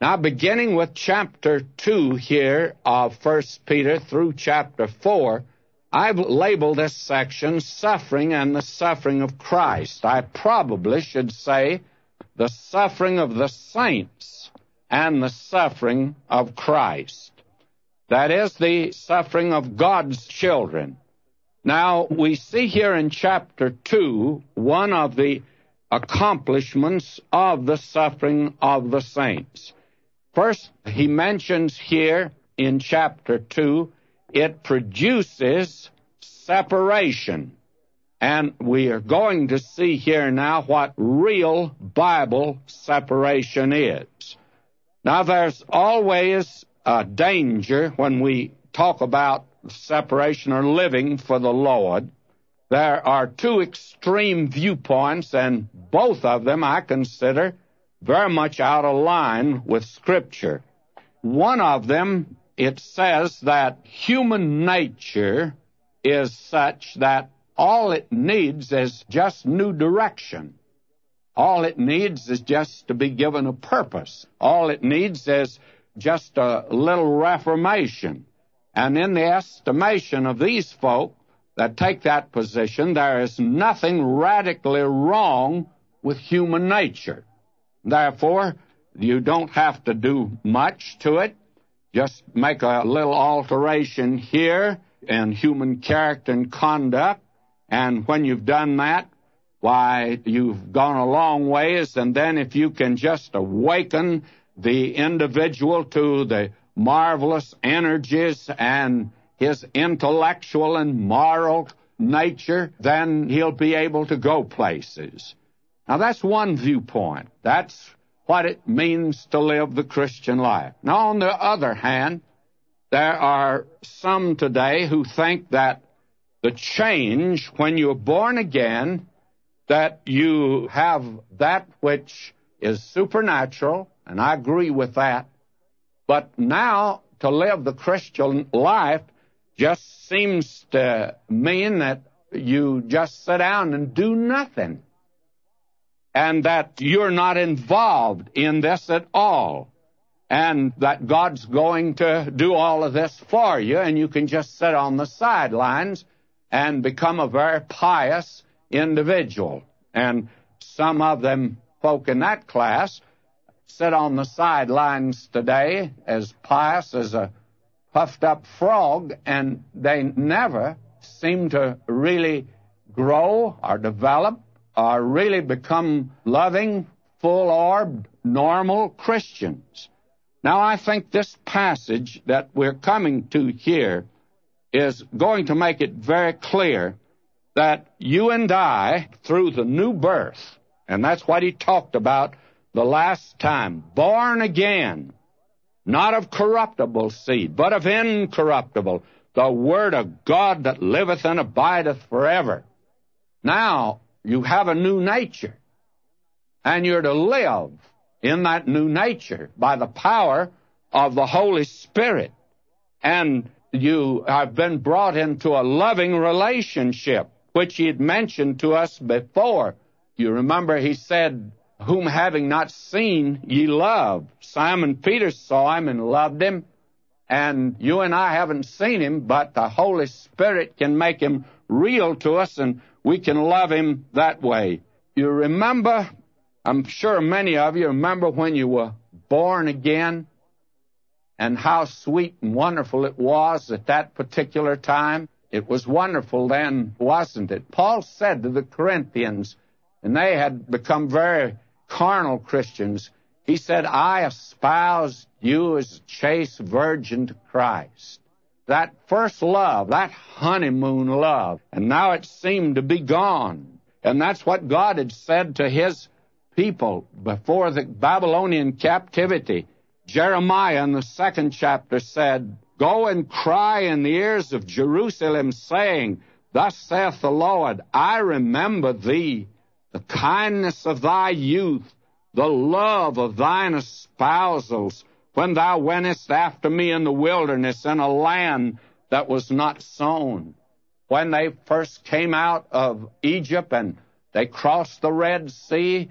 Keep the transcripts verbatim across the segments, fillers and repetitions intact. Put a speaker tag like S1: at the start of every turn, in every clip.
S1: Now, beginning with chapter two here of First Peter through chapter four, I've labeled this section Suffering and the Suffering of Christ. I probably should say the suffering of the saints and the suffering of Christ. That is, the suffering of God's children. Now, we see here in chapter two one of the accomplishments of the suffering of the saints. First, he mentions here in chapter two, it produces separation. And we are going to see here now what real Bible separation is. Now, there's always a danger when we talk about separation or living for the Lord. There are two extreme viewpoints, and both of them I consider very much out of line with Scripture. One of them, it says that human nature is such that all it needs is just new direction. All it needs is just to be given a purpose. All it needs is just a little reformation. And in the estimation of these folk that take that position, there is nothing radically wrong with human nature. Therefore, you don't have to do much to it. Just make a little alteration here in human character and conduct, and when you've done that, why, you've gone a long ways, and then if you can just awaken the individual to the marvelous energies and his intellectual and moral nature, then he'll be able to go places. Now, that's one viewpoint. That's what it means to live the Christian life. Now, on the other hand, there are some today who think that the change, when you're born again, that you have that which is supernatural, and I agree with that, but now to live the Christian life just seems to mean that you just sit down and do nothing, and that you're not involved in this at all, and that God's going to do all of this for you, and you can just sit on the sidelines and become a very pious individual. And some of them folk in that class sit on the sidelines today as pious as a puffed-up frog, and they never seem to really grow or develop or really become loving, full-orbed, normal Christians. Now, I think this passage that we're coming to here is going to make it very clear that you and I, through the new birth, and that's what he talked about the last time, born again, not of corruptible seed, but of incorruptible, the Word of God that liveth and abideth forever. Now, you have a new nature, and you're to live in that new nature by the power of the Holy Spirit. And you have been brought into a loving relationship, which he had mentioned to us before. You remember he said, whom having not seen ye love. Simon Peter saw him and loved him, and you and I haven't seen him, but the Holy Spirit can make him real to us, and we can love him that way. You remember, I'm sure many of you remember when you were born again, and how sweet and wonderful it was at that particular time. It was wonderful then, wasn't it? Paul said to the Corinthians, and they had become very carnal Christians, he said, I espoused you as a chaste virgin to Christ. That first love, that honeymoon love, and now it seemed to be gone. And that's what God had said to his people before the Babylonian captivity. Jeremiah in the second chapter said, Go and cry in the ears of Jerusalem, saying, Thus saith the Lord, I remember thee, the kindness of thy youth, the love of thine espousals, when thou wentest after me in the wilderness, in a land that was not sown. When they first came out of Egypt and they crossed the Red Sea,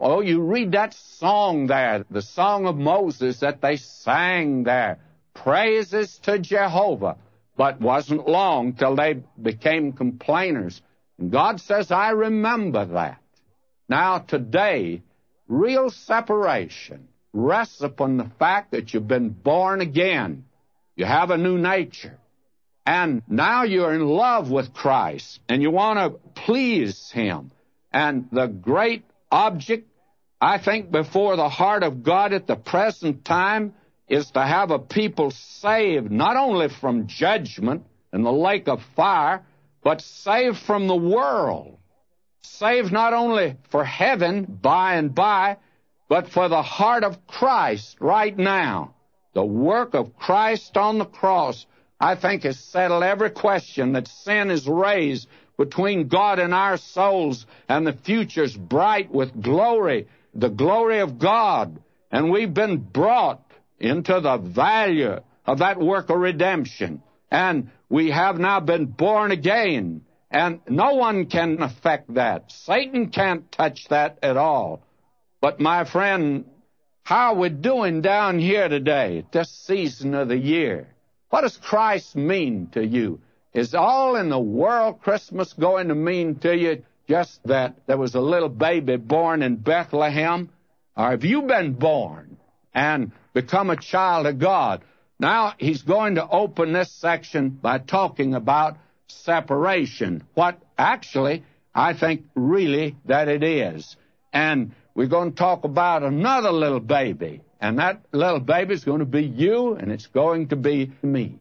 S1: Oh, you read that song there, the song of Moses that they sang there, praises to Jehovah. But wasn't long till they became complainers. And God says, I remember that. Now today, real separation rests upon the fact that you've been born again. You have a new nature. And now you're in love with Christ, and you want to please Him. And the great object, I think, before the heart of God at the present time is to have a people saved, not only from judgment and the lake of fire, but saved from the world. Saved not only for heaven by and by, but for the heart of Christ right now. The work of Christ on the cross, I think, has settled every question that sin is raised between God and our souls, and the future's bright with glory, the glory of God. And we've been brought into the value of that work of redemption. And we have now been born again. And no one can affect that. Satan can't touch that at all. But my friend, how are we doing down here today, at this season of the year? What does Christ mean to you? Is all in the world Christmas going to mean to you just that there was a little baby born in Bethlehem? Or have you been born and become a child of God? Now he's going to open this section by talking about separation, what actually I think really that it is. And we're going to talk about another little baby, and that little baby is going to be you, and it's going to be me.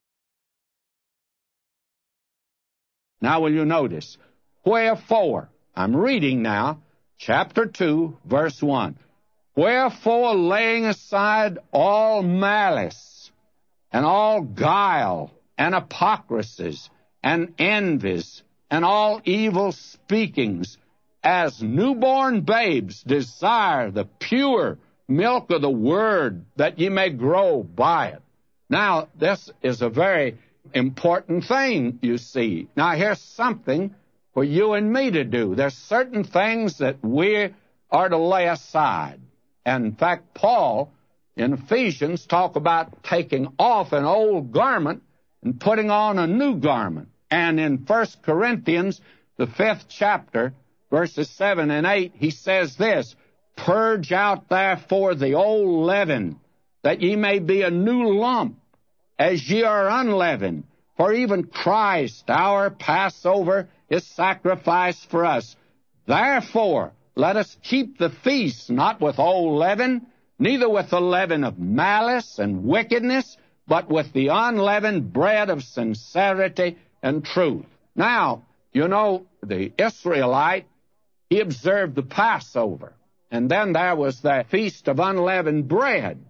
S1: Now will you notice, wherefore, I'm reading now, chapter two, verse one. Wherefore, laying aside all malice, and all guile, and hypocrisies, and envies, and all evil speakings, as newborn babes desire the pure milk of the word, that ye may grow by it. Now, this is a very important thing, you see. Now, here's something for you and me to do. There's certain things that we are to lay aside. And in fact, Paul in Ephesians talk about taking off an old garment and putting on a new garment. And in First Corinthians, the fifth chapter, verses seven and eight, he says this, Purge out therefore the old leaven, that ye may be a new lump, as ye are unleavened. For even Christ, our Passover, is sacrificed for us. Therefore, let us keep the feast, not with old leaven, neither with the leaven of malice and wickedness, but with the unleavened bread of sincerity and truth. Now, you know, the Israelite, he observed the Passover. And then there was the Feast of Unleavened Bread.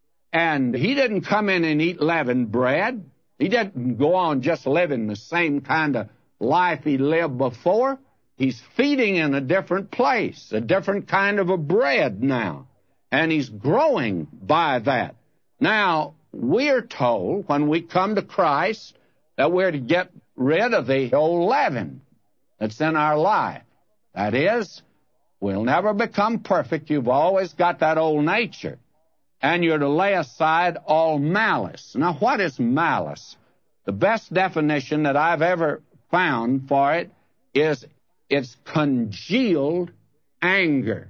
S1: And he didn't come in and eat leavened bread. He didn't go on just living the same kind of life he lived before. He's feeding in a different place, a different kind of a bread now. And he's growing by that. Now, we're told when we come to Christ that we're to get rid of the old leaven that's in our life. That is, we'll never become perfect. You've always got that old nature. And you're to lay aside all malice. Now, what is malice? The best definition that I've ever found for it is it's congealed anger.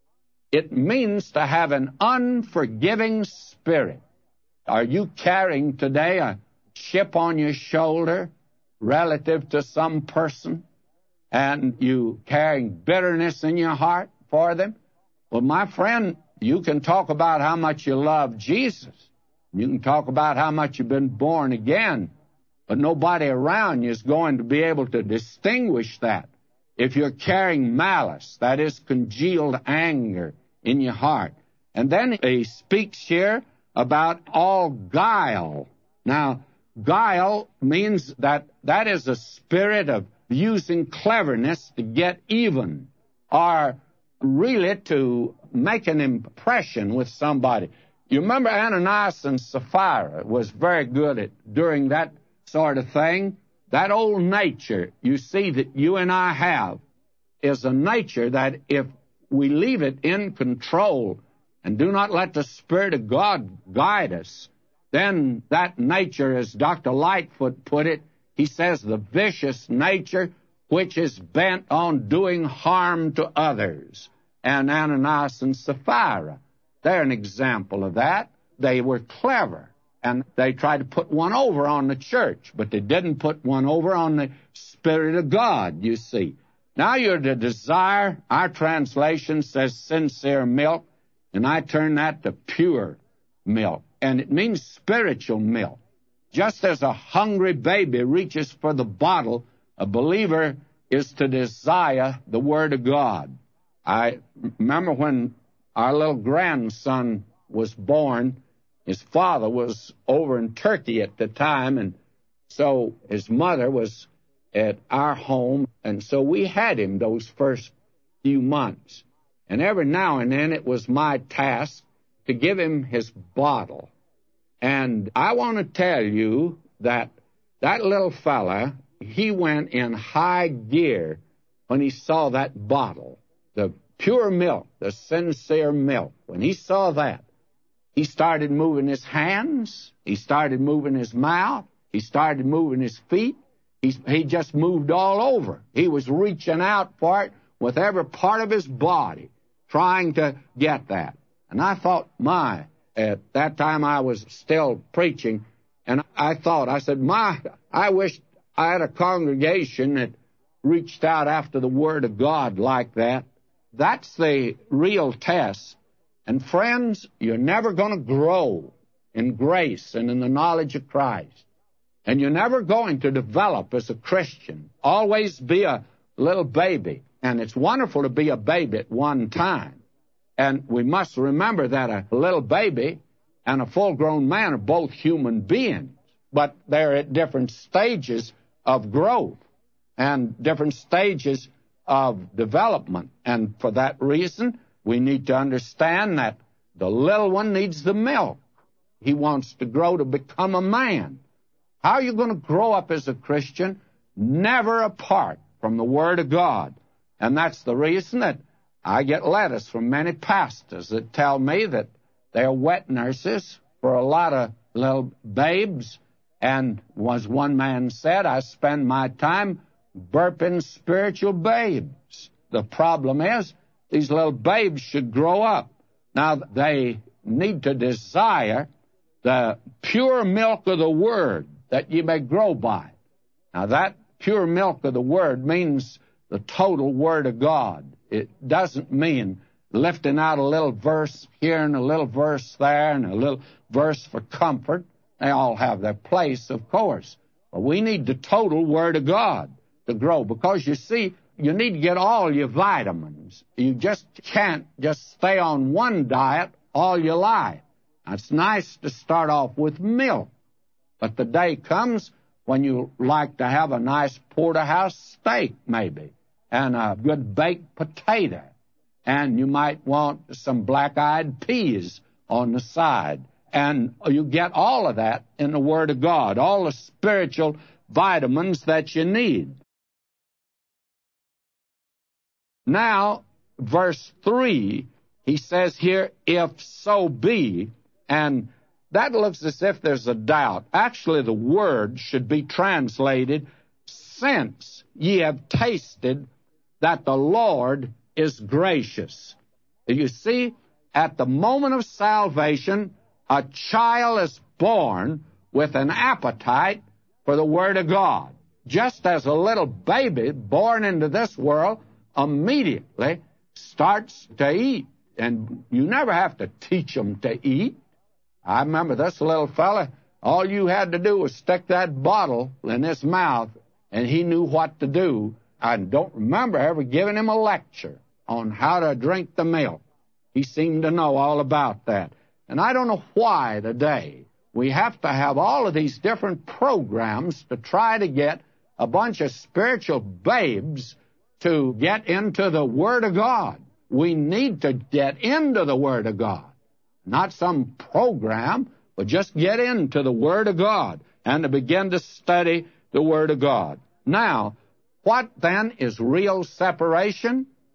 S1: It means to have an unforgiving spirit. Are you carrying today a chip on your shoulder relative to some person, and you carrying bitterness in your heart for them? Well, my friend, you can talk about how much you love Jesus. You can talk about how much you've been born again, but nobody around you is going to be able to distinguish that. If you're carrying malice, that is congealed anger in your heart. And then he speaks here about all guile. Now, guile means that that is a spirit of using cleverness to get even, or really to make an impression with somebody. You remember Ananias and Sapphira was very good at doing that sort of thing. That old nature, you see, that you and I have, is a nature that if we leave it in control and do not let the Spirit of God guide us, then that nature, as Doctor Lightfoot put it, he says the vicious nature which is bent on doing harm to others. And Ananias and Sapphira, they're an example of that. They were clever, and they tried to put one over on the church, but they didn't put one over on the Spirit of God, you see. Now you're to desire, our translation says sincere milk, and I turn that to pure milk. And it means spiritual milk. Just as a hungry baby reaches for the bottle, a believer is to desire the Word of God. I remember when our little grandson was born, his father was over in Turkey at the time, and so his mother was at our home, and so we had him those first few months. And every now and then it was my task to give him his bottle. And I want to tell you that that little fella, he went in high gear when he saw that bottle, the pure milk, the sincere milk. When he saw that, he started moving his hands, he started moving his mouth, he started moving his feet. He, he just moved all over. He was reaching out for it with every part of his body, trying to get that. And I thought, my, at that time I was still preaching, and I thought, I said, my, I wish I had a congregation that reached out after the Word of God like that. That's the real test. And friends, you're never going to grow in grace and in the knowledge of Christ. And you're never going to develop as a Christian. Always be a little baby. And it's wonderful to be a baby at one time. And we must remember that a little baby and a full-grown man are both human beings, but they're at different stages of growth and different stages of development. And for that reason, we need to understand that the little one needs the milk. He wants to grow to become a man. How are you going to grow up as a Christian? Never apart from the Word of God. And that's the reason that I get letters from many pastors that tell me that they're wet nurses for a lot of little babes. And as one man said, I spend my time burping spiritual babes. The problem is, these little babes should grow up. Now, they need to desire the pure milk of the Word, that ye may grow by. Now, that pure milk of the Word means the total Word of God. It doesn't mean lifting out a little verse here and a little verse there and a little verse for comfort. They all have their place, of course. But we need the total Word of God to grow, because, you see, you need to get all your vitamins. You just can't just stay on one diet all your life. Now, it's nice to start off with milk, but the day comes when you like to have a nice porterhouse steak, maybe, and a good baked potato, and you might want some black-eyed peas on the side. And you get all of that in the Word of God, all the spiritual vitamins that you need. Now, verse three, he says here, if so be, and that looks as if there's a doubt. Actually, the word should be translated, since ye have tasted that the Lord is gracious. You see, at the moment of salvation, a child is born with an appetite for the Word of God. Just as a little baby born into this world immediately starts to eat. And you never have to teach them to eat. I remember this little fella, all you had to do was stick that bottle in his mouth, and he knew what to do. I don't remember ever giving him a lecture on how to drink the milk. He seemed to know all about that. And I don't know why today we have to have all of these different programs to try to get a bunch of spiritual babes to get into the Word of God. We need to get into the Word of God. Not some program, but just get into the Word of God and to begin to study the Word of God. Now, what then is real separation?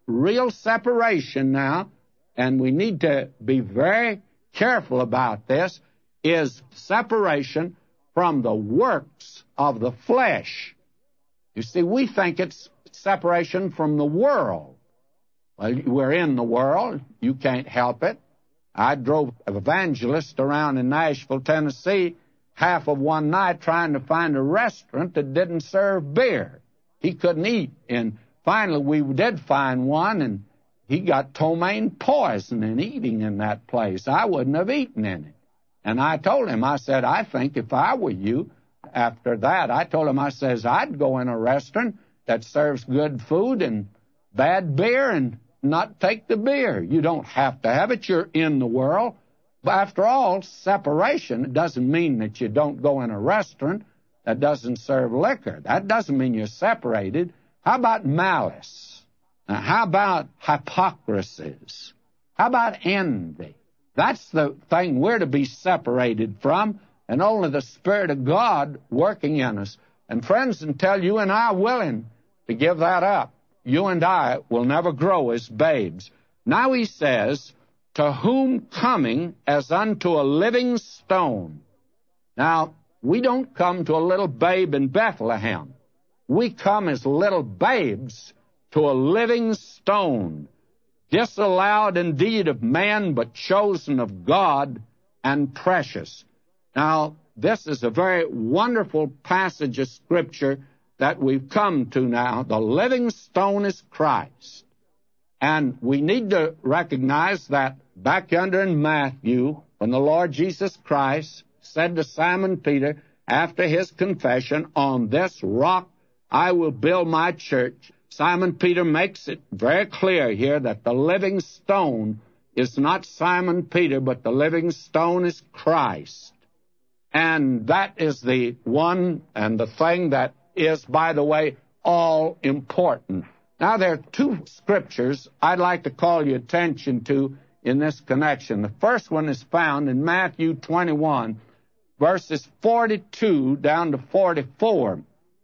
S1: real separation now, and we need to be very careful about this, is separation from the works of the flesh. You see, we think it's separation from the world. Well, we're in the world. You can't help it. I drove an evangelist around in Nashville, Tennessee, half of one night trying to find a restaurant that didn't serve beer. He couldn't eat. And finally, we did find one, and he got ptomaine poison in eating in that place. I wouldn't have eaten in it. And I told him, I said, I think if I were you, after that, I told him, I says, I'd go in a restaurant that serves good food and bad beer and not take the beer. You don't have to have it. You're in the world. But after all, separation doesn't mean that you don't go in a restaurant that doesn't serve liquor. That doesn't mean you're separated. How about malice? Now, how about hypocrisies? How about envy? That's the thing we're to be separated from, and only the Spirit of God working in us. And friends, until you and I are willing to give that up, you and I will never grow as babes. Now he says, to whom coming as unto a living stone. Now, we don't come to a little babe in Bethlehem. We come as little babes to a living stone, disallowed indeed of man, but chosen of God and precious. Now, this is a very wonderful passage of Scripture that we've come to now. The living stone is Christ. And we need to recognize that back yonder in Matthew, when the Lord Jesus Christ said to Simon Peter, after his confession, on this rock I will build my church, Simon Peter makes it very clear here that the living stone is not Simon Peter, but the living stone is Christ. And that is the one and the thing that is, by the way, all important. Now, there are two scriptures I'd like to call your attention to in this connection. The first one is found in Matthew twenty-one, verses forty-two down to forty-four.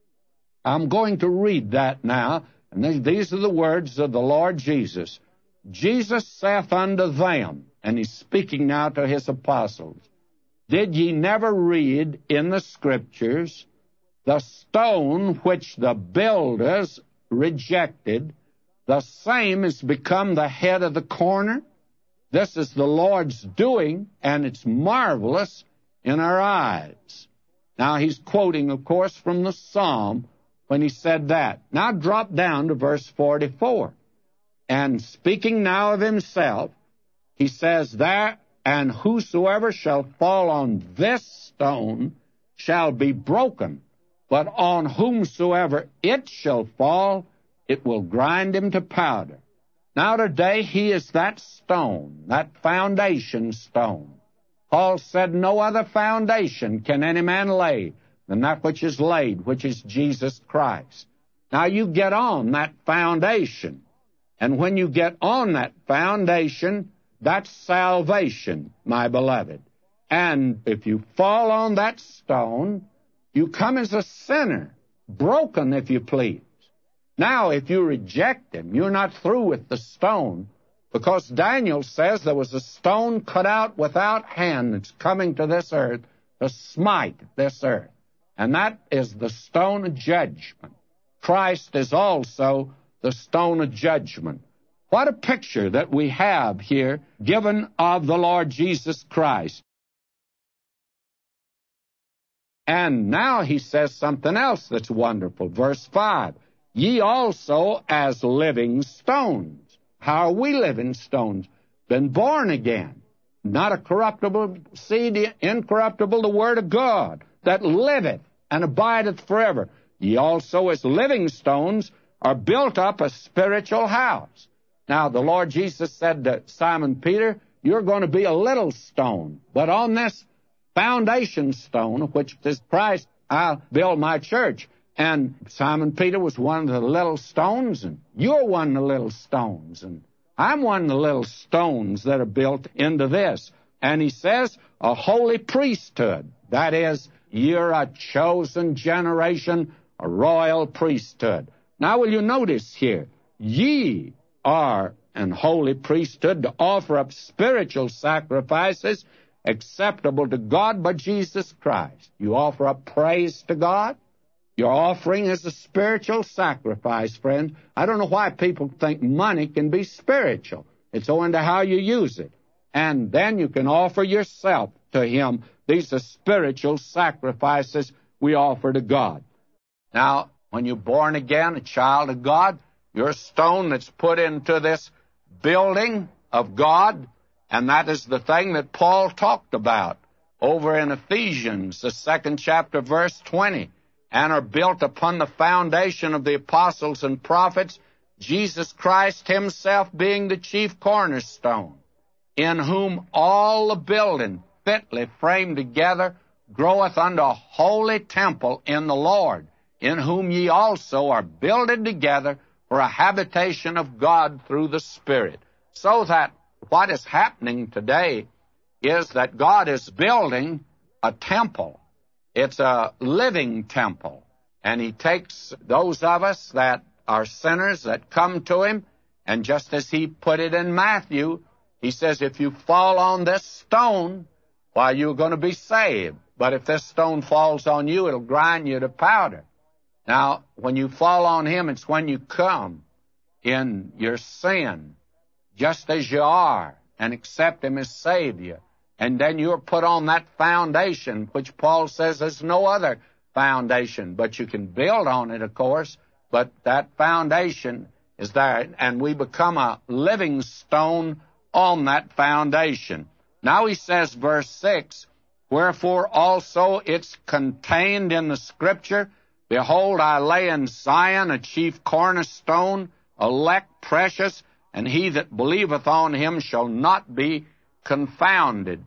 S1: I'm going to read that now, and these are the words of the Lord Jesus. Jesus saith unto them, and he's speaking now to his apostles, did ye never read in the Scriptures, the stone which the builders rejected, the same is become the head of the corner? This is the Lord's doing, and it's marvelous in our eyes. Now, he's quoting, of course, from the Psalm when he said that. Now, drop down to verse forty-four. And speaking now of himself, he says there, and whosoever shall fall on this stone shall be broken, but on whomsoever it shall fall, it will grind him to powder. Now today he is that stone, that foundation stone. Paul said, no other foundation can any man lay than that which is laid, which is Jesus Christ. Now you get on that foundation. And when you get on that foundation, that's salvation, my beloved. And if you fall on that stone, you come as a sinner, broken, if you please. Now, if you reject him, you're not through with the stone, because Daniel says there was a stone cut out without hand that's coming to this earth to smite this earth. And that is the stone of judgment. Christ is also the stone of judgment. What a picture that we have here given of the Lord Jesus Christ. And now he says something else that's wonderful. Verse five, ye also as living stones. How are we living stones? Been born again. Not a corruptible seed, incorruptible, the word of God, that liveth and abideth forever. Ye also as living stones are built up a spiritual house. Now, the Lord Jesus said to Simon Peter, you're going to be a little stone, but on this foundation stone, which is Christ, I'll build my church. And Simon Peter was one of the little stones, and you're one of the little stones, and I'm one of the little stones that are built into this. And he says, a holy priesthood. That is, you're a chosen generation, a royal priesthood. Now, will you notice here, ye are an holy priesthood to offer up spiritual sacrifices acceptable to God by Jesus Christ. You offer up praise to God. Your offering is a spiritual sacrifice, friend. I don't know why people think money can be spiritual. It's owing to how you use it. And then you can offer yourself to Him. These are spiritual sacrifices we offer to God. Now, when you're born again, a child of God, you're a stone that's put into this building of God, and that is the thing that Paul talked about over in Ephesians, the second chapter, verse twenty, and are built upon the foundation of the apostles and prophets, Jesus Christ Himself being the chief cornerstone, in whom all the building fitly framed together groweth unto a holy temple in the Lord, in whom ye also are builded together for a habitation of God through the Spirit. So that what is happening today is that God is building a temple. It's a living temple. And He takes those of us that are sinners that come to Him, and just as He put it in Matthew, He says, if you fall on this stone, why, you're going to be saved. But if this stone falls on you, it'll grind you to powder. Now, when you fall on Him, it's when you come in your sin, just as you are, and accept Him as Savior. And then you're put on that foundation, which Paul says there's no other foundation. But you can build on it, of course, but that foundation is there. And we become a living stone on that foundation. Now he says, verse six, wherefore also it's contained in the Scripture, behold, I lay in Zion a chief cornerstone, elect, precious, and he that believeth on Him shall not be confounded.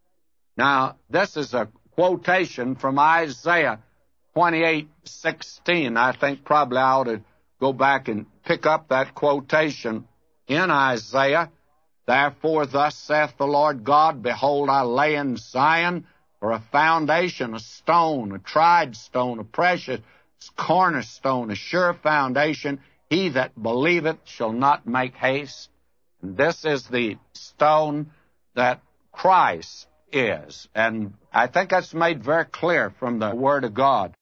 S1: Now, this is a quotation from Isaiah twenty-eight sixteen. I think probably I ought to go back and pick up that quotation in Isaiah. Therefore, thus saith the Lord God, behold, I lay in Zion for a foundation, a stone, a tried stone, a precious cornerstone, a sure foundation. He that believeth shall not make haste. And this is the stone that Christ is. And I think that's made very clear from the Word of God.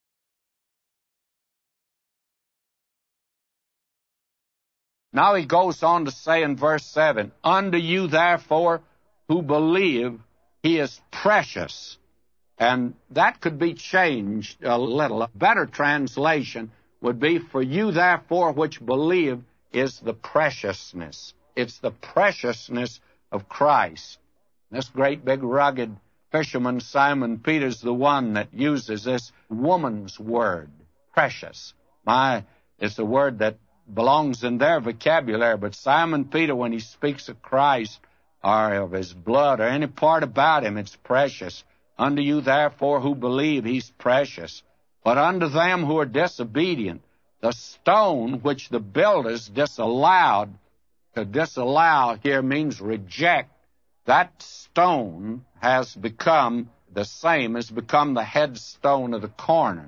S1: Now he goes on to say in verse seven, unto you therefore who believe, He is precious. And that could be changed a little. A better translation would be, for you therefore which believe is the preciousness. It's the preciousness of Christ. This great big rugged fisherman, Simon Peter's the one that uses this woman's word, precious. My, it's a word that belongs in their vocabulary, but Simon Peter, when he speaks of Christ or of His blood or any part about Him, it's precious. Unto you therefore who believe, He's precious. But unto them who are disobedient, the stone which the builders disallowed, to disallow here means reject, that stone has become the same, has become the headstone of the corner,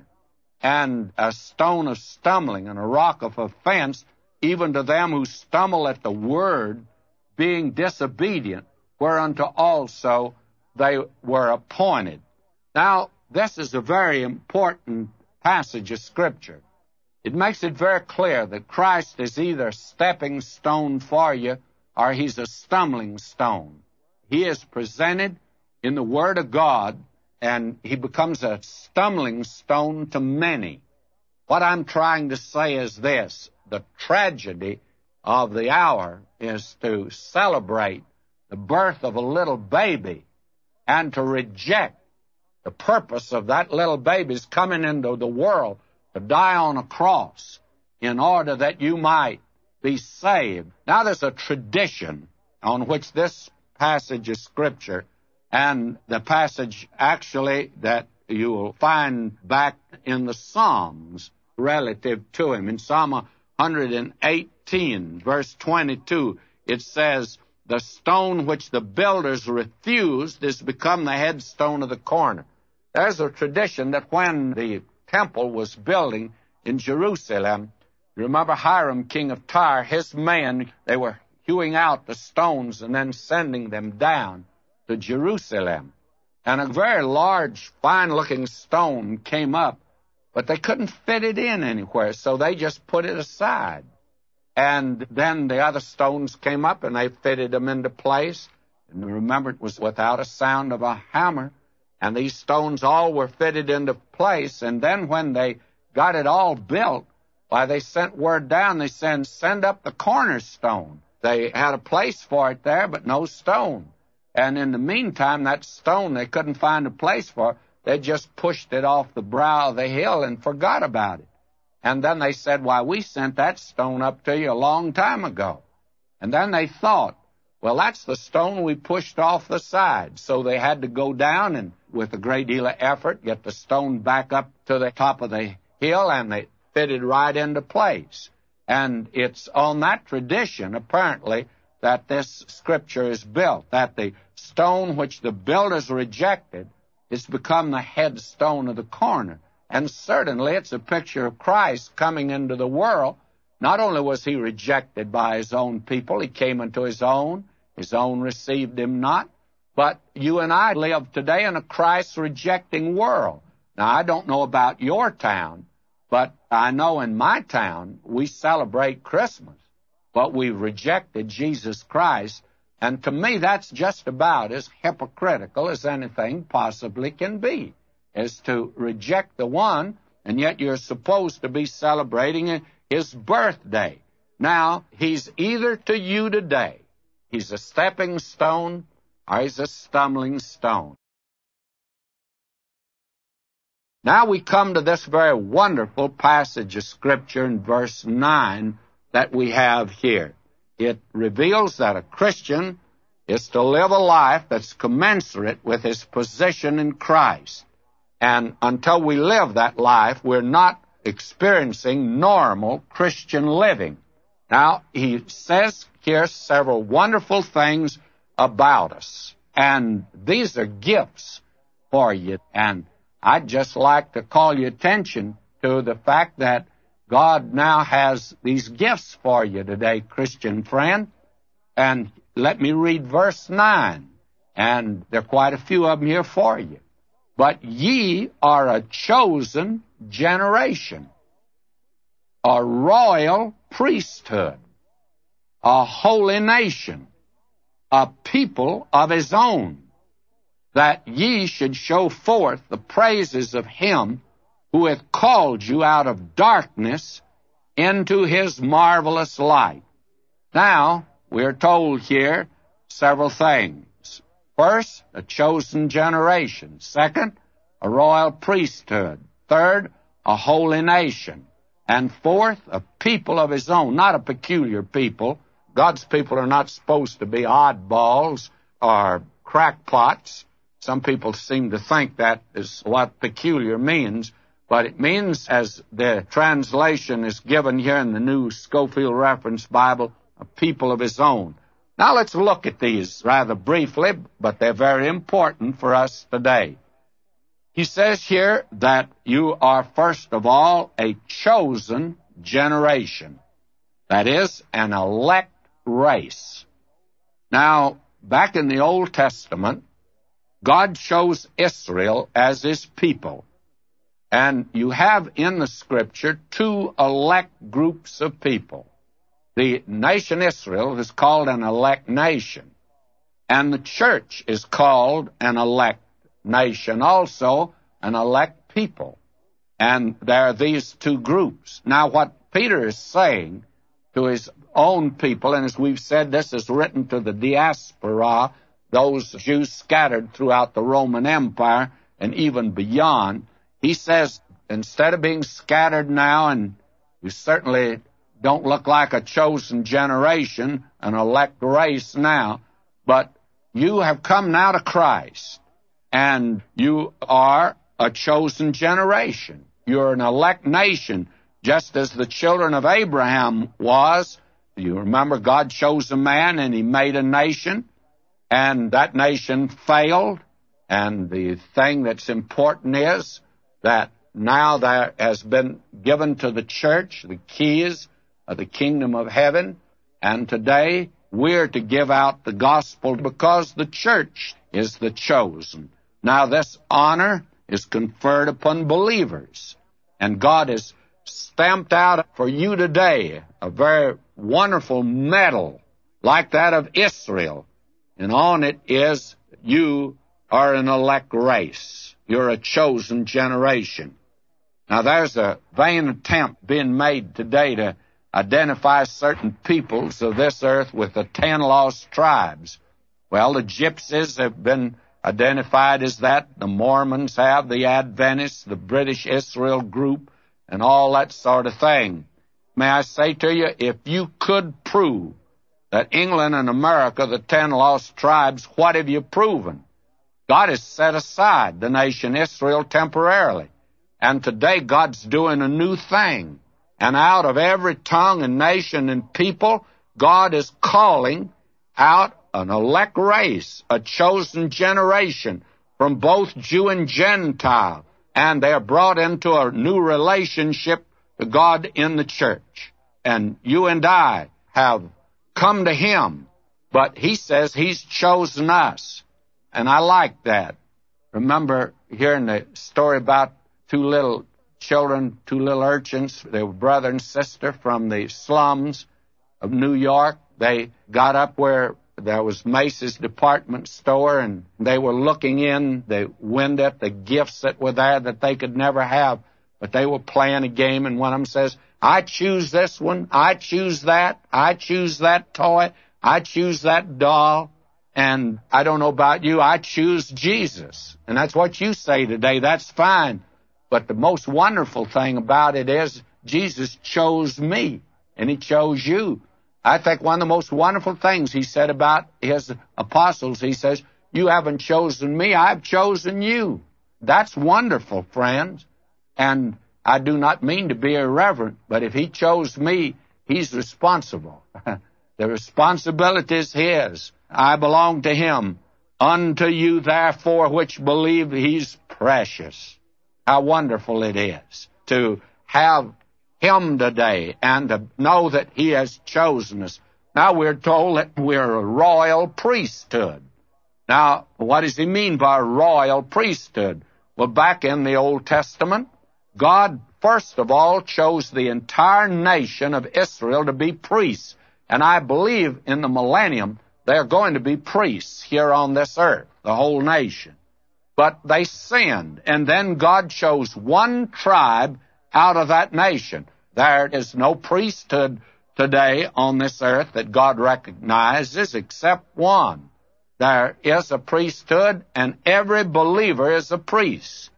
S1: and a stone of stumbling and a rock of offense, even to them who stumble at the word, being disobedient, whereunto also they were appointed. Now, this is a very important passage of Scripture. It makes it very clear that Christ is either a stepping stone for you or He's a stumbling stone. He is presented in the Word of God, and He becomes a stumbling stone to many. What I'm trying to say is this: the tragedy of the hour is to celebrate the birth of a little baby and to reject the purpose of that little baby's coming into the world to die on a cross in order that you might be saved. Now, there's a tradition on which this passage of Scripture, and the passage actually that you will find back in the Psalms relative to Him. In Psalm one eighteen, verse twenty-two, it says, the stone which the builders refused is become the headstone of the corner. There's a tradition that when the temple was building in Jerusalem, You remember Hiram, king of Tyre, his men, they were hewing out the stones and then sending them down to Jerusalem. And a very large, fine-looking stone came up, but they couldn't fit it in anywhere, so they just put it aside. And then the other stones came up, and they fitted them into place. And remember, it was without a sound of a hammer. And these stones all were fitted into place. And then when they got it all built, why, they sent word down. They said, send up the cornerstone. They had a place for it there, but no stone. And in the meantime, that stone, they couldn't find a place for it. They just pushed it off the brow of the hill and forgot about it. And then they said, why, we sent that stone up to you a long time ago. And then they thought, well, that's the stone we pushed off the side. So they had to go down and, with a great deal of effort, get the stone back up to the top of the hill, and they fitted right into place. And it's on that tradition, apparently, that this scripture is built, that the stone which the builders rejected is become the headstone of the corner. And certainly it's a picture of Christ coming into the world. Not only was he rejected by his own people, he came into his own, his own received him not, but you and I live today in a Christ-rejecting world. Now, I don't know about your town, but I know in my town we celebrate Christmas, but we've rejected Jesus Christ, and to me that's just about as hypocritical as anything possibly can be, is to reject the one, and yet you're supposed to be celebrating his birthday. Now, he's either to you today, he's a stepping stone, or he's a stumbling stone. Now we come to this very wonderful passage of Scripture in verse nine that we have here. It reveals that a Christian is to live a life that's commensurate with his position in Christ. And until we live that life, we're not experiencing normal Christian living. Now, he says here several wonderful things about us. And these are gifts for you. And I'd just like to call your attention to the fact that God now has these gifts for you today, Christian friend. And let me read verse nine. And there are quite a few of them here for you. But ye are a chosen generation, a royal priesthood, a holy nation, a people of his own, that ye should show forth the praises of him who hath called you out of darkness into his marvelous light. Now, we're told here several things. First, a chosen generation. Second, a royal priesthood. Third, a holy nation. And fourth, a people of his own, not a peculiar people. God's people are not supposed to be oddballs or crackpots. Some people seem to think that is what peculiar means, but it means, as the translation is given here in the New Scofield Reference Bible, a people of his own. Now let's look at these rather briefly, but they're very important for us today. He says here that you are, first of all, a chosen generation. That is, an elect race. Now, back in the Old Testament, God chose Israel as his people. And you have in the Scripture two elect groups of people. The nation Israel is called an elect nation, and the church is called an elect nation, also an elect people. And there are these two groups. Now, what Peter is saying to his own people, and as we've said, this is written to the diaspora, those Jews scattered throughout the Roman Empire and even beyond, he says, instead of being scattered now, and you certainly don't look like a chosen generation, an elect race now, but you have come now to Christ, and you are a chosen generation. You're an elect nation, just as the children of Abraham was. You remember God chose a man, and he made a nation, and that nation failed, and the thing that's important is that now there has been given to the church the keys of the kingdom of heaven, and today we're to give out the gospel because the church is the chosen. Now this honor is conferred upon believers, and God has stamped out for you today a very wonderful medal like that of Israel, and on it is, you are an elect race. You're a chosen generation. Now there's a vain attempt being made today to identify certain peoples of this earth with the ten lost tribes. Well, the gypsies have been identified as that. The Mormons have, the Adventists, the British Israel group, and all that sort of thing. May I say to you, if you could prove that England and America, the ten lost tribes, what have you proven? God has set aside the nation Israel temporarily. And today God's doing a new thing. And out of every tongue and nation and people, God is calling out an elect race, a chosen generation from both Jew and Gentile. And they are brought into a new relationship to God in the church. And you and I have come to Him, but He says He's chosen us. And I like that. Remember hearing the story about two little children, two little urchins, they were brother and sister from the slums of New York. They got up where there was Macy's department store, and they were looking in the window at the gifts that were there that they could never have. But they were playing a game, and one of them says, I choose this one, I choose that, I choose that toy, I choose that doll, and I don't know about you, I choose Jesus. And that's what you say today, that's fine. But the most wonderful thing about it is Jesus chose me, and He chose you. I think one of the most wonderful things He said about His apostles, He says, you haven't chosen me, I've chosen you. That's wonderful, friends. And I do not mean to be irreverent, but if He chose me, He's responsible. The responsibility is His. I belong to Him. Unto you, therefore, which believe, He's precious. How wonderful it is to have Him today and to know that He has chosen us. Now we're told that we're a royal priesthood. Now, what does He mean by royal priesthood? Well, back in the Old Testament, God, first of all, chose the entire nation of Israel to be priests. And I believe in the millennium, they're going to be priests here on this earth, the whole nation. But they sinned, and then God chose one tribe out of that nation. There is no priesthood today on this earth that God recognizes except one. There is a priesthood, and every believer is a priest.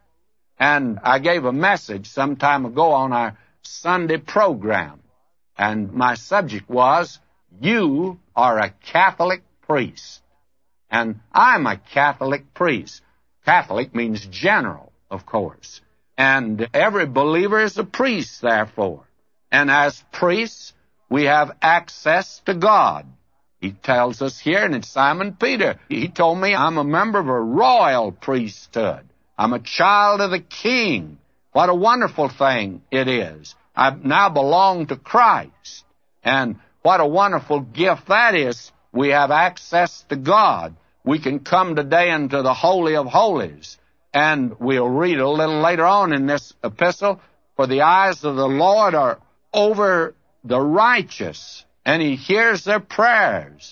S1: And I gave a message some time ago on our Sunday program, and my subject was, you are a Catholic priest. And I'm a Catholic priest. Catholic means general, of course. And every believer is a priest, therefore. And as priests, we have access to God. He tells us here, and it's Simon Peter. He told me I'm a member of a royal priesthood. I'm a child of the King. What a wonderful thing it is. I now belong to Christ. And what a wonderful gift that is. We have access to God. We can come today into the Holy of Holies. And we'll read a little later on in this epistle, for the eyes of the Lord are over the righteous, and He hears their prayers.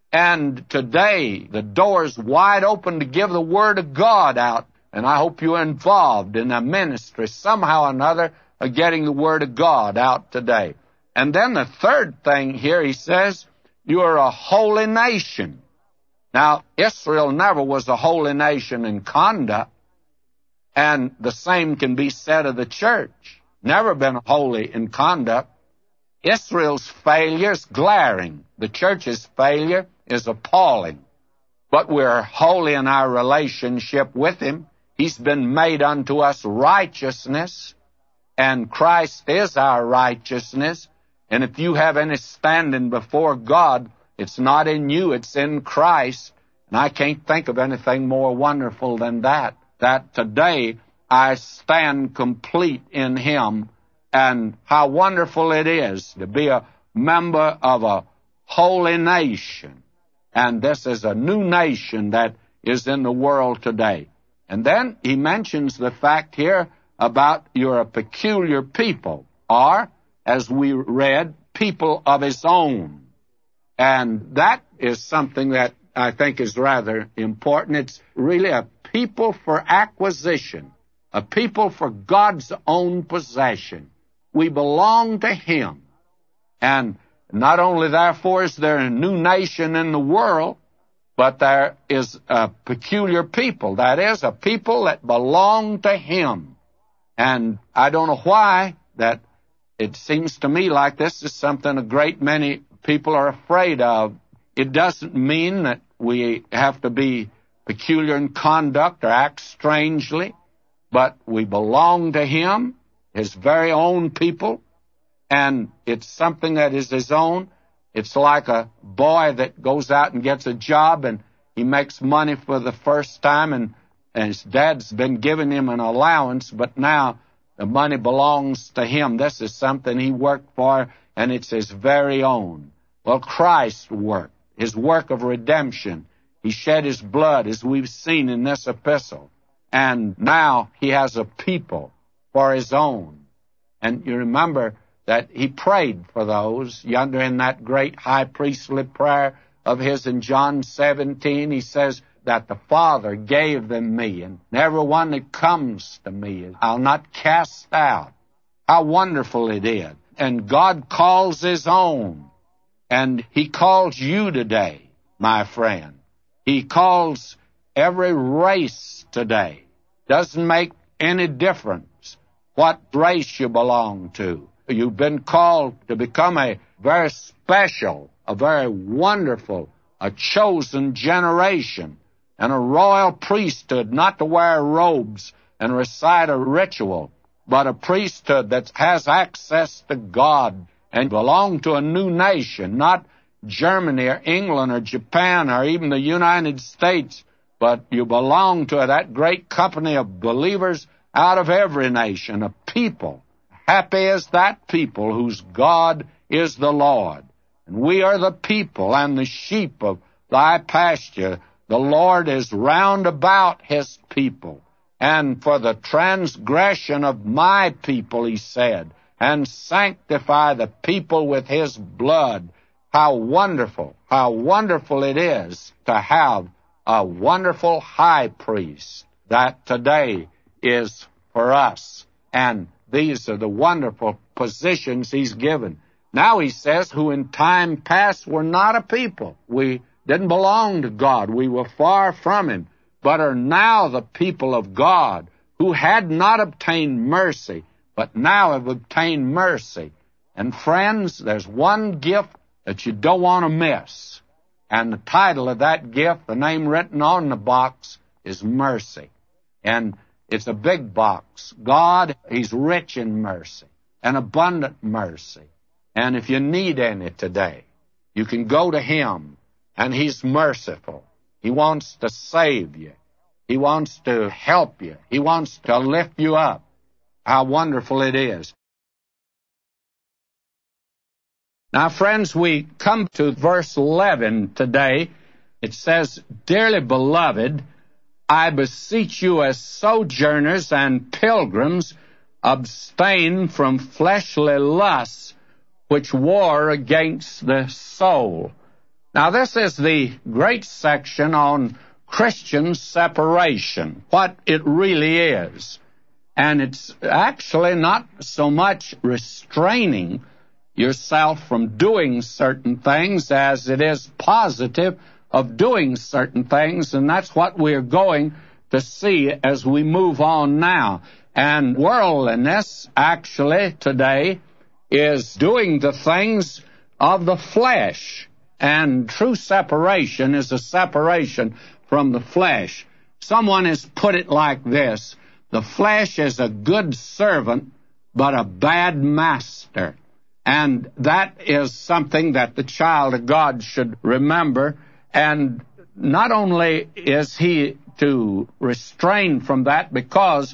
S1: And today, the door is wide open to give the Word of God out. And I hope you're involved in a ministry somehow or another of getting the Word of God out today. And then the third thing here, he says, you are a holy nation. Now, Israel never was a holy nation in conduct, and the same can be said of the church. Never been holy in conduct. Israel's failure is glaring. The church's failure is appalling. But we're holy in our relationship with Him. He's been made unto us righteousness, and Christ is our righteousness. And if you have any standing before God, it's not in you, it's in Christ. And I can't think of anything more wonderful than that, that today I stand complete in Him, and how wonderful it is to be a member of a holy nation. And this is a new nation that is in the world today. And then he mentions the fact here about you're a peculiar people, or, as we read, people of His own. And that is something that I think is rather important. It's really a people for acquisition, a people for God's own possession. We belong to Him. And not only, therefore, is there a new nation in the world, but there is a peculiar people. That is, a people that belong to Him. And I don't know why that it seems to me like this is something a great many people are afraid of. It doesn't mean that we have to be peculiar in conduct or act strangely, but we belong to Him, His very own people, and it's something that is His own. It's like a boy that goes out and gets a job, and he makes money for the first time, and, and his dad's been giving him an allowance, but now the money belongs to him. This is something he worked for, and it's his very own. Well, Christ worked, His work of redemption. He shed His blood, as we've seen in this epistle. And now He has a people for His own. And you remember that He prayed for those yonder in that great high priestly prayer of His in John seventeen. He says that the Father gave them me, and everyone that comes to me I'll not cast out. How wonderful it is. And God calls His own. And He calls you today, my friend. He calls every race today. Doesn't make any difference what race you belong to. You've been called to become a very special, a very wonderful, a chosen generation, and a royal priesthood, not to wear robes and recite a ritual, but a priesthood that has access to God and belong to a new nation, not Germany or England or Japan or even the United States, but you belong to that great company of believers out of every nation, a people. Happy is that people whose God is the Lord. And we are the people and the sheep of Thy pasture. The Lord is round about His people. And for the transgression of my people, He said, and sanctify the people with His blood. How wonderful, how wonderful it is to have a wonderful high priest that today is for us. And these are the wonderful positions He's given. Now He says, who in time past were not a people. We didn't belong to God. We were far from Him, but are now the people of God, who had not obtained mercy, but now have obtained mercy. And friends, there's one gift that you don't want to miss. And the title of that gift, the name written on the box, is mercy. And it's a big box. God, He's rich in mercy, and abundant mercy. And if you need any today, you can go to Him, and He's merciful. He wants to save you. He wants to help you. He wants to lift you up. How wonderful it is. Now, friends, we come to verse eleven today. It says, Dearly beloved, I beseech you as sojourners and pilgrims, abstain from fleshly lusts which war against the soul. Now, this is the great section on Christian separation, what it really is. And it's actually not so much restraining yourself from doing certain things as it is positive of doing certain things, and that's what we're going to see as we move on now. And worldliness, actually, today, is doing the things of the flesh, and true separation is a separation from the flesh. Someone has put it like this: the flesh is a good servant, but a bad master. And that is something that the child of God should remember. And not only is he to restrain from that, because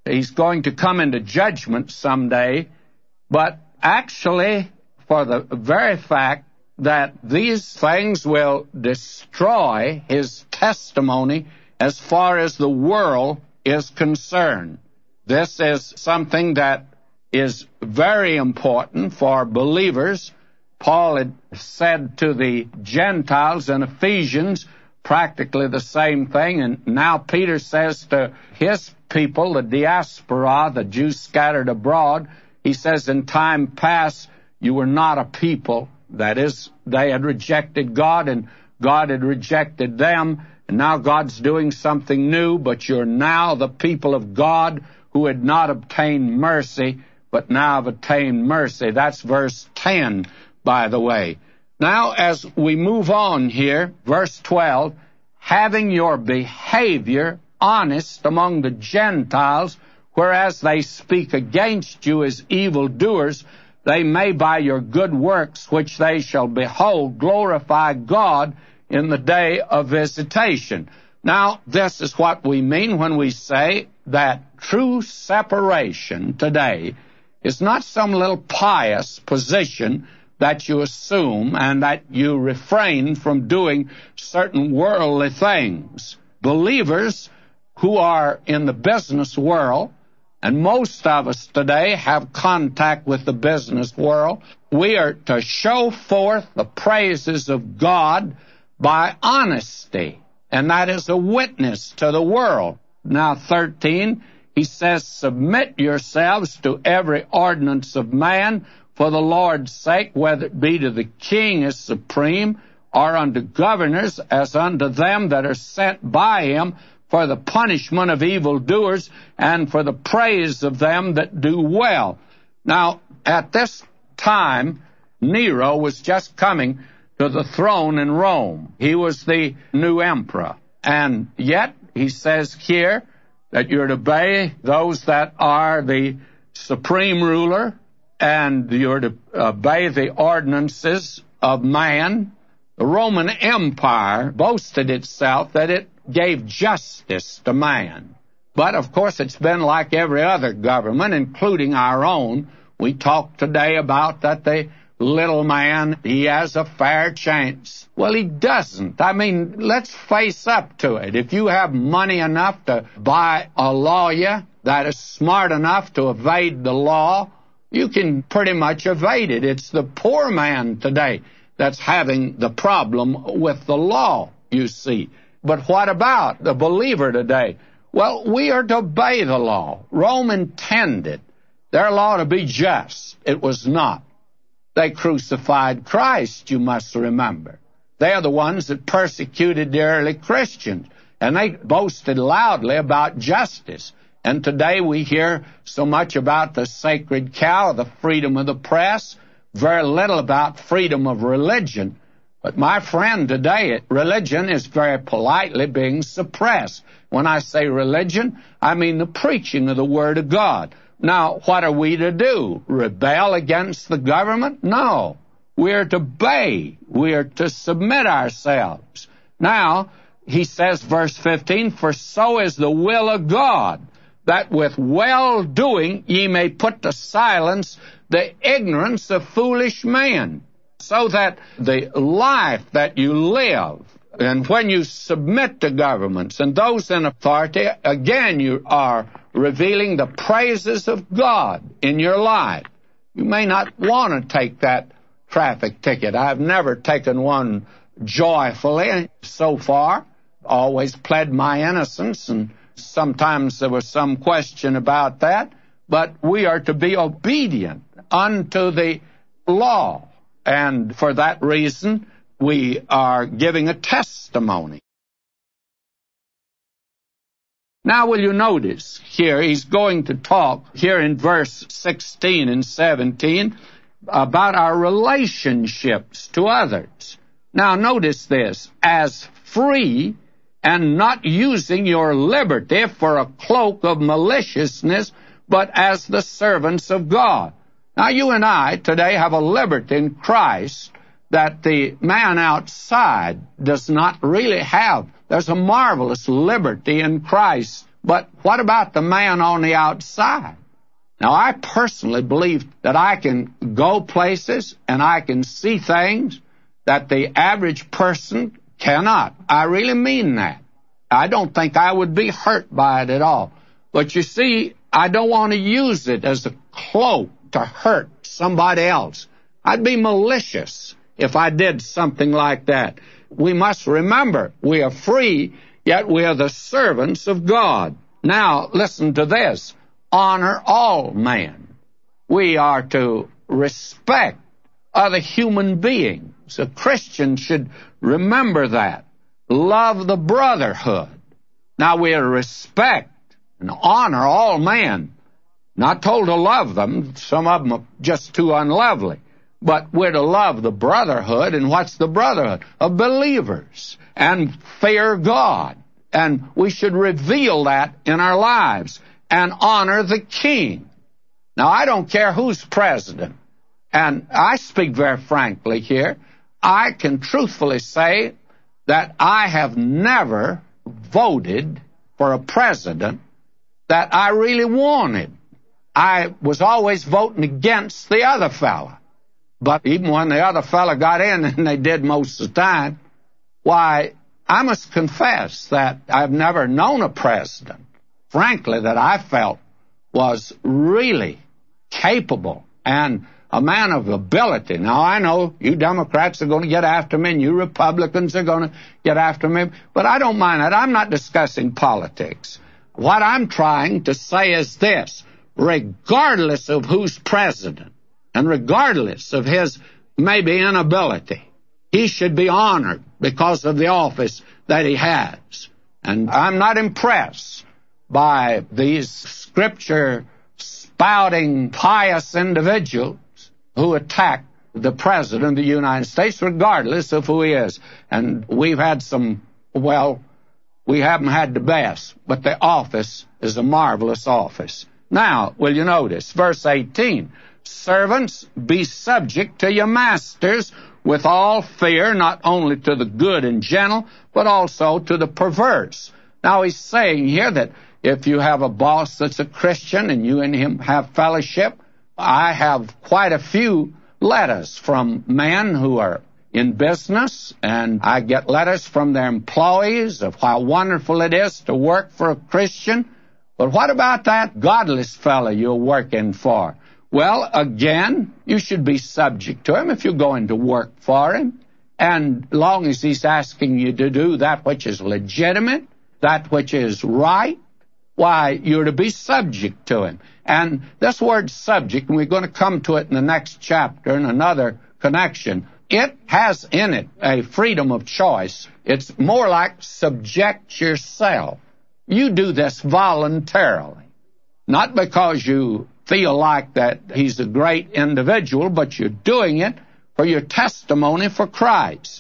S1: he's going to come into judgment someday, but actually for the very fact that these things will destroy his testimony as far as the world is concerned. This is something that is very important for believers. Paul had said to the Gentiles in Ephesians practically the same thing, and now Peter says to his people, the diaspora, the Jews scattered abroad, he says, in time past you were not a people. That is, they had rejected God, and God had rejected them, and now God's doing something new, but you're now the people of God who had not obtained mercy, but now have attained mercy. That's verse ten, by the way. Now, as we move on here, verse twelve, having your behavior honest among the Gentiles, whereas they speak against you as evildoers, they may by your good works, which they shall behold, glorify God in the day of visitation. Now, this is what we mean when we say that true separation today is not some little pious position that you assume and that you refrain from doing certain worldly things. Believers who are in the business world, and most of us today have contact with the business world, we are to show forth the praises of God by honesty, and that is a witness to the world. Now, thirteen, he says, submit yourselves to every ordinance of man for the Lord's sake, whether it be to the king as supreme, or unto governors as unto them that are sent by him, for the punishment of evildoers and for the praise of them that do well. Now, at this time, Nero was just coming to the throne in Rome. He was the new emperor. And yet, he says here that you're to obey those that are the supreme ruler, and you're to obey the ordinances of man. The Roman Empire boasted itself that it gave justice to man. But, of course, it's been like every other government, including our own. We talk today about that the little man, he has a fair chance. Well, he doesn't. I mean, let's face up to it. If you have money enough to buy a lawyer that is smart enough to evade the law, you can pretty much evade it. It's the poor man today that's having the problem with the law, you see. But what about the believer today? Well, we are to obey the law. Rome intended their law to be just. It was not. They crucified Christ, you must remember. They are the ones that persecuted the early Christians, and they boasted loudly about justice. And today we hear so much about the sacred cow, the freedom of the press, very little about freedom of religion. But my friend, today religion is very politely being suppressed. When I say religion, I mean the preaching of the Word of God. Now, what are we to do? Rebel against the government? No. We're to obey. We're to submit ourselves. Now, he says, verse fifteen, for so is the will of God, that with well-doing ye may put to silence the ignorance of foolish men, so that the life that you live, and when you submit to governments and those in authority, again you are revealing the praises of God in your life. You may not want to take that traffic ticket. I've never taken one joyfully so far. Always pled my innocence, and sometimes there was some question about that. But we are to be obedient unto the law. And for that reason, we are giving a testimony. Now, will you notice here, he's going to talk here in verse sixteen and seventeen about our relationships to others. Now, notice this, as free and not using your liberty for a cloak of maliciousness, but as the servants of God. Now, you and I today have a liberty in Christ that the man outside does not really have. There's a marvelous liberty in Christ But what about the man on the outside? Now, I personally believe that I can go places and I can see things that the average person cannot. I really mean that. I don't think I would be hurt by it at all. But you see, I don't want to use it as a cloak to hurt somebody else. I'd be malicious if I did something like that. We must remember, we are free, yet we are the servants of God. Now, listen to this. Honor all men. We are to respect other human beings. A Christian should remember that. Love the brotherhood. Now, we are to respect and honor all men. Not told to love them. Some of them are just too unlovely. But we're to love the brotherhood. And what's the brotherhood? Of believers. And fear God. And we should reveal that in our lives. And honor the king. Now, I don't care who's president. And I speak very frankly here. I can truthfully say that I have never voted for a president that I really wanted. I was always voting against the other fella. But even when the other fella got in, and they did most of the time, why, I must confess that I've never known a president, frankly, that I felt was really capable and a man of ability. Now, I know you Democrats are going to get after me and you Republicans are going to get after me, but I don't mind that. I'm not discussing politics. What I'm trying to say is this: regardless of who's president and regardless of his maybe inability, he should be honored because of the office that he has. And I'm not impressed by these scripture-spouting, pious individuals who attack the President of the United States, regardless of who he is. And we've had some, well, we haven't had the best, but the office is a marvelous office. Now, will you notice, verse eighteen, servants, be subject to your masters with all fear, not only to the good and gentle, but also to the perverse. Now, he's saying here that if you have a boss that's a Christian and you and him have fellowship, I have quite a few letters from men who are in business, and I get letters from their employees of how wonderful it is to work for a Christian. But what about that godless fellow you're working for? Well, again, you should be subject to him if you're going to work for him. And long as he's asking you to do that which is legitimate, that which is right, why, you're to be subject to him. And this word subject, and we're going to come to it in the next chapter in another connection, it has in it a freedom of choice. It's more like subject yourself. You do this voluntarily, not because you feel like that he's a great individual, but you're doing it for your testimony for Christ.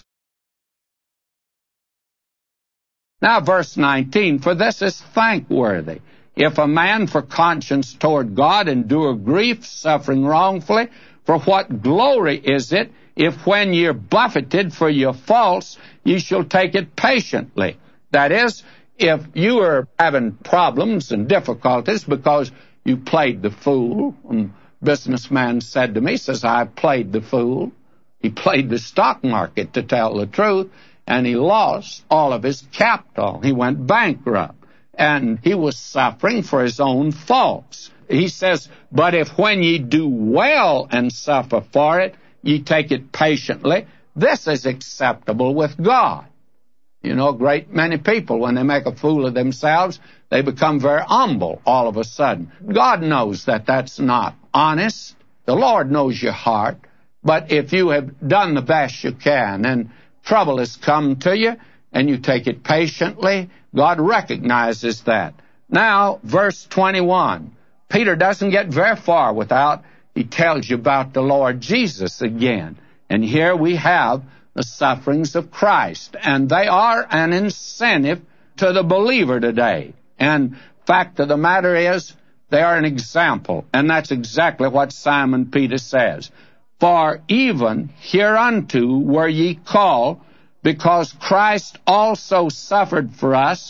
S1: Now, verse nineteen, for this is thankworthy, if a man for conscience toward God endure grief, suffering wrongfully, for what glory is it, if when you're buffeted for your faults, ye shall take it patiently? That is, if you are having problems and difficulties because you played the fool, and businessman said to me, says, I played the fool. He played the stock market, to tell the truth, and he lost all of his capital. He went bankrupt, and he was suffering for his own faults. He says, but if when ye do well and suffer for it, ye take it patiently, this is acceptable with God. You know, a great many people, when they make a fool of themselves, they become very humble all of a sudden. God knows that that's not honest. The Lord knows your heart. But if you have done the best you can and trouble has come to you and you take it patiently, God recognizes that. Now, verse twenty-one. Peter doesn't get very far without he tells you about the Lord Jesus again. And here we have the sufferings of Christ. And they are an incentive to the believer today. And fact of the matter is, they are an example. And that's exactly what Simon Peter says. For even hereunto were ye called, because Christ also suffered for us,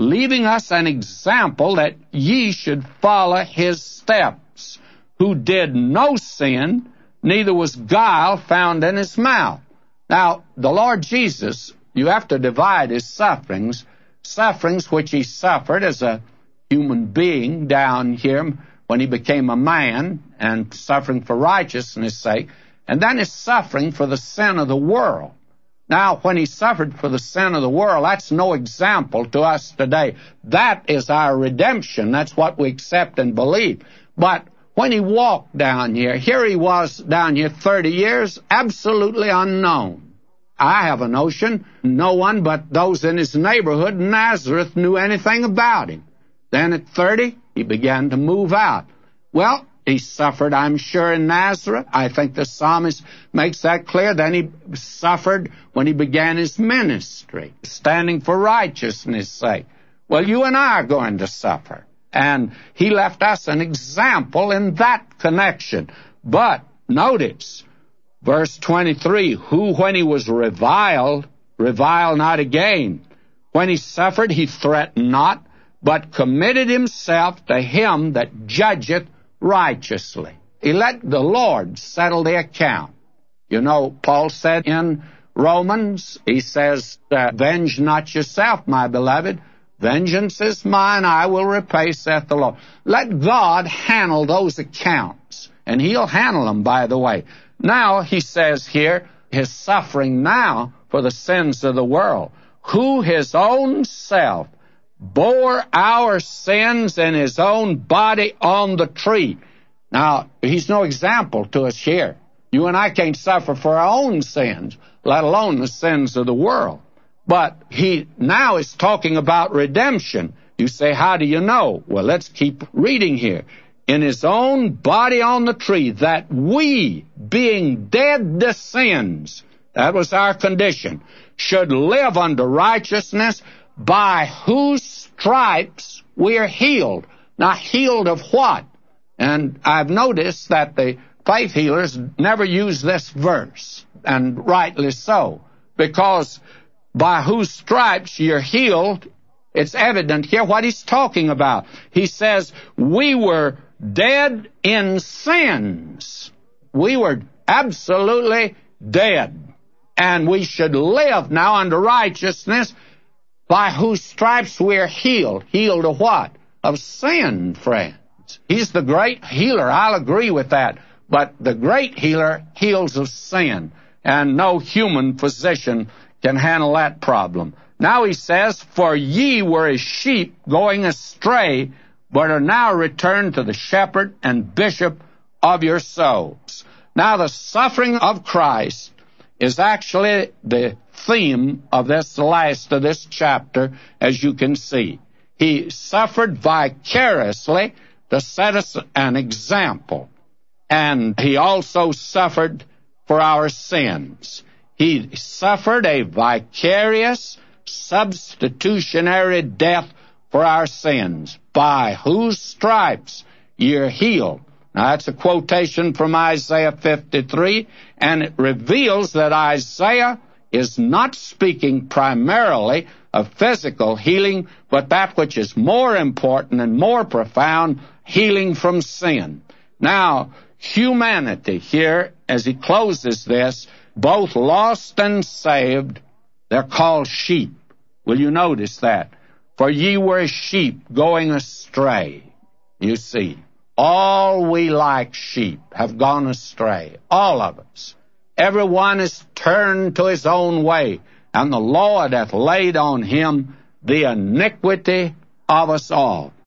S1: leaving us an example that ye should follow his steps, who did no sin, neither was guile found in his mouth. Now, the Lord Jesus, you have to divide his sufferings, sufferings which he suffered as a human being down here when he became a man and suffering for righteousness' sake, and then his suffering for the sin of the world. Now, when he suffered for the sin of the world, that's no example to us today. That is our redemption. That's what we accept and believe. But when he walked down here, here he was down here thirty years, absolutely unknown. I have a notion no one but those in his neighborhood, Nazareth, knew anything about him. Then at thirty, he began to move out. Well, he suffered, I'm sure, in Nazareth. I think the psalmist makes that clear. Then he suffered when he began his ministry, standing for righteousness' sake. Well, you and I are going to suffer. And he left us an example in that connection. But notice, verse twenty-three, who when he was reviled, reviled not again. When he suffered, he threatened not, but committed himself to him that judgeth righteously. He let the Lord settle the account. You know, Paul said in Romans, he says, "Avenge not yourself, my beloved. Vengeance is mine, I will repay, saith the Lord." Let God handle those accounts, and he'll handle them, by the way. Now, he says here, his suffering now for the sins of the world, who his own self bore our sins in his own body on the tree. Now, he's no example to us here. You and I can't suffer for our own sins, let alone the sins of the world. But he now is talking about redemption. You say, how do you know? Well, let's keep reading here. In his own body on the tree, that we, being dead to sins, that was our condition, should live unto righteousness, by whose stripes we are healed. Now, healed of what? And I've noticed that the faith healers never use this verse, and rightly so, because by whose stripes you're healed, it's evident here what he's talking about. He says, we were dead in sins. We were absolutely dead. And we should live now unto righteousness, by whose stripes we're healed. Healed of what? Of sin, friends. He's the great healer. I'll agree with that. But the great healer heals of sin. And no human physician can handle that problem. Now he says, for ye were as sheep going astray, but are now returned to the shepherd and bishop of your souls. Now the suffering of Christ is actually the theme of this last of this chapter, as you can see. He suffered vicariously to set us an example. And he also suffered for our sins. He suffered a vicarious, substitutionary death for our sins, by whose stripes you're healed. Now, that's a quotation from Isaiah fifty-three, and it reveals that Isaiah is not speaking primarily of physical healing, but that which is more important and more profound, healing from sin. Now, humanity here, as he closes this, both lost and saved, they're called sheep. Will you notice that? For ye were as sheep going astray. You see, all we like sheep have gone astray. All of us. Everyone is turned to his own way, and the Lord hath laid on him the iniquity of us all.